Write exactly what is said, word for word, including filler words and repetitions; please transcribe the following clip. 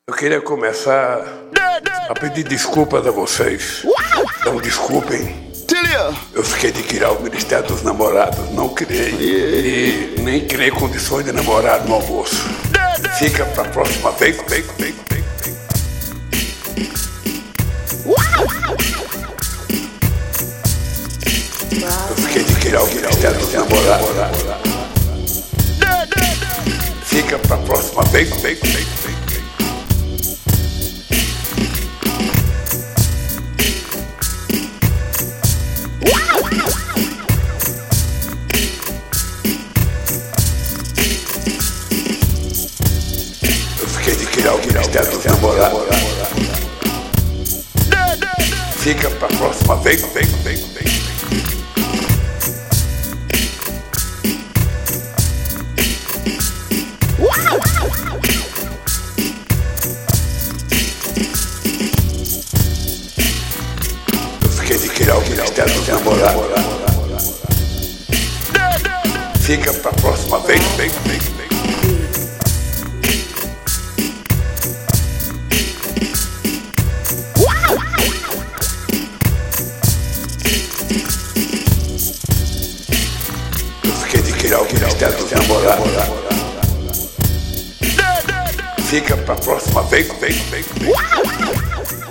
Eu queria começar a pedir desculpas a vocês. Então desculpem. Eu fiquei de criar o Ministério dos Namorados. Não criei. E nem criei condições de namorar no almoço. Fica pra próxima vez. vem, vem, vem, vem. Eu fiquei de criar o Ministério dos Namorados. Fica pra próxima vez. vem, vem, vem, vem. Fiquei de criar o Ministério dos Namorados. Fica pra próxima vez, vem, vem, vem. Eu fiquei de criar o Ministério dos Namorados. Fica pra próxima vez, vem, vem, vem. Criar o Ministério dos Namorados. Fica pra próxima vez, vem, vem, vem.